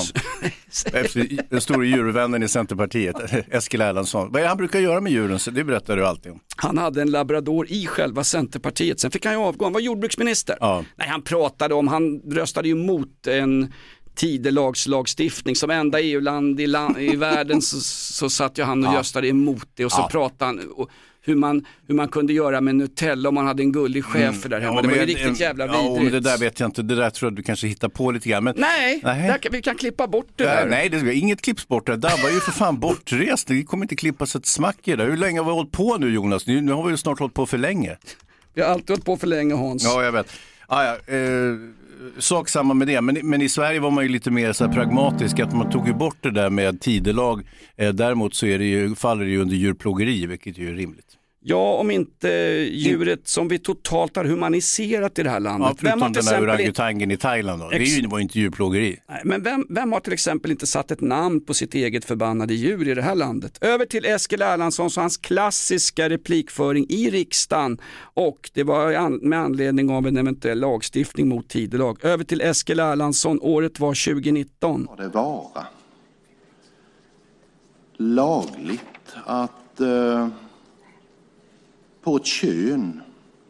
Efter den stora djurvännen i Centerpartiet, Eskil Erlandsson. Vad är det han brukar göra med djuren? Så det berättar du alltid om. Han hade en labrador i själva Centerpartiet. Sen fick han ju avgå. Han var jordbruksminister. Ja. Nej, han pratade om, han röstade ju mot en tidelagslagstiftning som enda E U-land i, land, i världen så, så satt ju han och ja. röstade emot det och så ja. pratade han och hur man, hur man kunde göra med Nutella om man hade en gullig chef för mm. där hemma. Ja, det var ju riktigt en, jävla vidrigt. Ja, men det där vet jag inte. Det där tror jag du kanske hittar på lite grann. Men, nej, nej. Där, vi kan klippa bort det ja, där. Nej, det är inget klipps bort. Det där var ju för fan bortrest. Det kommer inte klippas ett smack i det. Hur länge har vi hållit på nu, Jonas? Nu, nu har vi ju snart hållit på för länge. Vi har alltid hållit på för länge, Hans. Ja, jag vet. Ah, ja, eh, sak samma med det. Men, men i Sverige var man ju lite mer så här pragmatisk. Att man tog ju bort det där med tidelag. Eh, däremot så är det ju, faller det ju under djurplågeri, vilket ju är rimligt. Ja, om inte djuret som vi totalt har humaniserat i det här landet. Ja, förutom vem den där orangutangen i Thailand då. Det är ju, var inte djurplågeri. Nej, men vem, vem har till exempel inte satt ett namn på sitt eget förbannade djur i det här landet? Över till Eskil Erlandsson och hans klassiska replikföring i riksdagen. Och det var med anledning av en eventuell lagstiftning mot tidelag. Över till Eskil Erlandsson, året var tjugonitton. Ska det vara lagligt att... Uh... på ett kön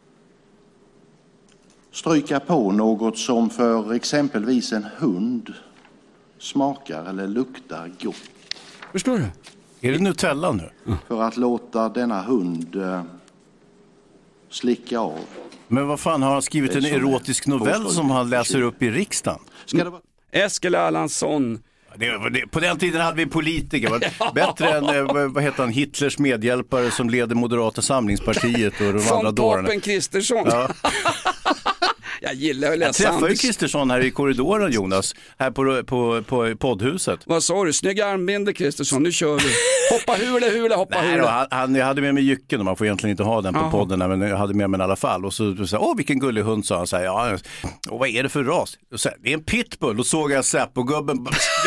stryka på något som för exempelvis en hund smakar eller luktar gott? Förstår du? Är det Nutella nu? För att låta denna hund uh, slicka av. Men vad fan, har han skrivit en erotisk novell som han läser upp i riksdagen? Ska det vara... Eskil Erlandsson. Det, det, på den tiden hade vi politiker. Ja. Bättre än vad heter han, Hitlers medhjälpare som leder Moderata samlingspartiet och de Från andra dårarna. Från Papen Kristersson. Ja. Jag gillar att läsa. Jag träffade ju Kristersson här i korridoren, Jonas, här på, på, på poddhuset. Vad sa du? Snygga armbinder, Kristersson, nu kör vi. Hoppa hula, hula, hoppa Nej, hula. Då, han, jag hade med mig jycken och man får egentligen inte ha den på Aha. podden, men jag hade med mig i alla fall. Och så sa åh vilken gullig hund, sa han. Så här, ja, och vad är det för ras? Så här, det är en pitbull. Då såg jag Säpo-gubben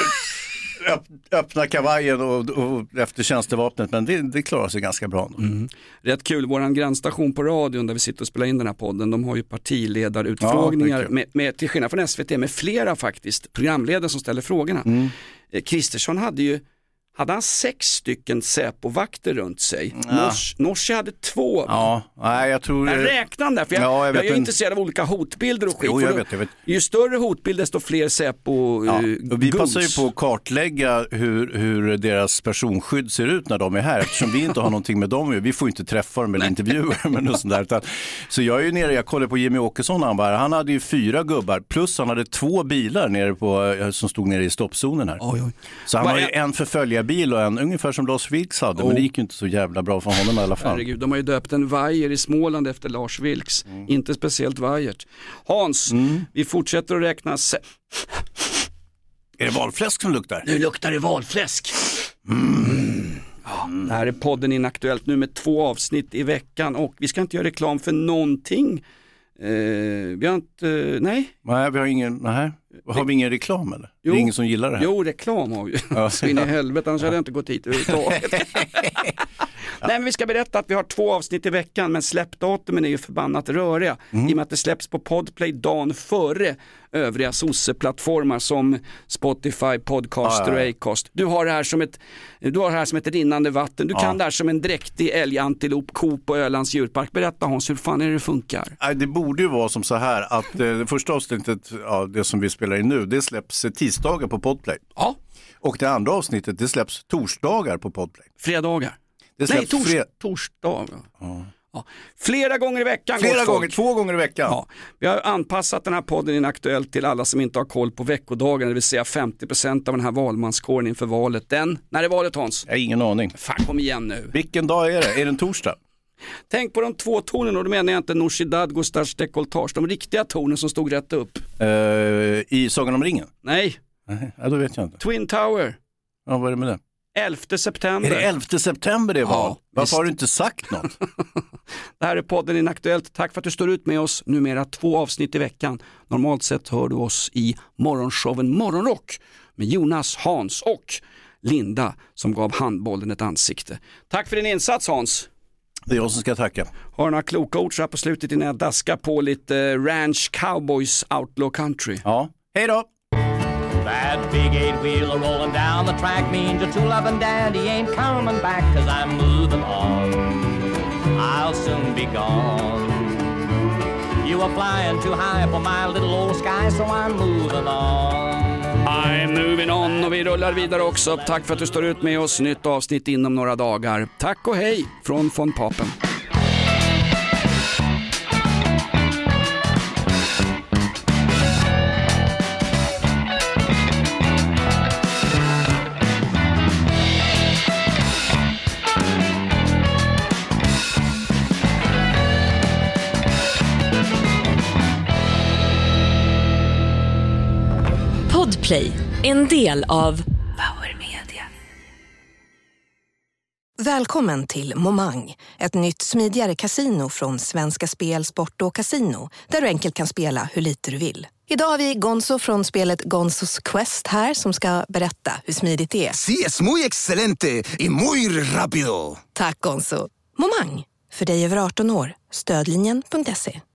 öppna kavajen och, och efter tjänstevapnet, men det, det klarar sig ganska bra. Mm. Rätt kul, våran grannstation på radion där vi sitter och spelar in den här podden, de har ju partiledarutfrågningar ja, med, med, till skillnad från S V T med flera faktiskt programledare som ställer frågorna. Mm. Kristersson hade ju hade han sex stycken Säpo-vakter runt sig. Ja. Nors, Norsi hade två. Ja, nej, jag tror... Jag räknar där, för jag, ja, jag, jag är ju men... intresserad av olika hotbilder och skit. Jo, jag vet, jag vet. Ju större hotbild, desto fler Säpo ja. uh, Vi goons. Passar ju på att kartlägga hur, hur deras personskydd ser ut när de är här, eftersom vi inte har någonting med dem. Vi får inte träffa dem eller intervjua dem eller något sånt där. Så jag är ju nere, jag kollade på Jimmy Åkesson, han, bara, han hade ju fyra gubbar, plus han hade två bilar nere på, som stod nere i stoppzonen här. Oj, oj. Så han var ju en förföljarbil och en ungefär som Lars Vilks hade, oh. men det gick ju inte så jävla bra för honom i alla fall. Herregud, de har ju döpt en vajer i Småland efter Lars Vilks, mm. inte speciellt vajert. Hans, mm. vi fortsätter att räkna. Se- är det valfläsk som luktar? Nu luktar det valfläsk. Mm. Ja, det här är podden Inaktuellt nu med två avsnitt i veckan och vi ska inte göra reklam för någonting. Eh, vi har inte, eh, nej. Nej, vi har ingen, nej. Har vi ingen reklam eller? Jo. Det är ingen som gillar det här. Jo, reklam har vi. Ja. Så in i helvete, annars hade jag inte gått hit överhuvudtaget. Nej, men vi ska berätta att vi har två avsnitt i veckan, men släppdatumen är ju förbannat röriga. Mm. I och med att det släpps på Podplay dagen före övriga sosse-plattformar som Spotify, Podcaster ja, ja. och Acast. Du har det här som ett, du har det här som ett rinnande vatten. Du ja. kan det här som en dräktig älgantilop, ko på Ölands djurpark. Berätta Hans, hur fan är det det funkar? Nej, det borde ju vara som så här att eh, det första avsnittet, ja, det som vi spelar in nu, det släpps tisdagar på Podplay. Ja. Och det andra avsnittet, det släpps torsdagar på Podplay. Fredagar. Det Nej, tors- fred- torsdagar. Ja. Ja. Flera gånger i veckan. Flera gånger, två gånger i veckan. Ja. Vi har anpassat den här podden Inaktuellt till alla som inte har koll på veckodagen, det vill säga femtio procent av den här valmanskåren inför valet. Den, när är valet Hans? Jag har ingen aning. Fan, kom igen nu. Vilken dag är det? Är det en torsdag? Tänk på de två tonerna, och då menar jag inte Nooshi Dadgostars dekoltage, de riktiga tonen som stod rätt upp. Uh, I Sagan om ringen? Nej. Nej, ja, då vet jag inte. Twin Tower. Ja, vad är det med det? elfte september. Är det elfte september det var? Ja, varför visst. Har du inte sagt något? Det här är podden Inaktuellt. Tack för att du står ut med oss. Numera två avsnitt i veckan. Normalt sett hör du oss i morgonshowen Morgonrock med Jonas, Hans och Linda som gav handbollen ett ansikte. Tack för din insats Hans. Det är jag som ska tacka. Har du några kloka ord så här på slutet innan jag daskar på lite Ranch Cowboys Outlaw Country? Ja, hej då! That big eight-wheeler rolling down the track means your true loving daddy ain't coming back, 'cause I'm moving on, I'll soon be gone. You are flying too high for my little old sky, so I'm moving on. I'm moving on, och vi rullar vidare också. Tack för att du står ut med oss. Nytt avsnitt inom några dagar. Tack och hej från von Papen. Podplay, en del av Power Media. Välkommen till Momang, ett nytt smidigare kasino från Svenska Spel, Sport och Casino, där du enkelt kan spela hur lite du vill. Idag har vi Gonzo från spelet Gonzos Quest här som ska berätta hur smidigt det är. Sí, es muy excelente y muy rápido. Tack Gonzo. Momang, för dig över arton år. Stödlinjen punkt se.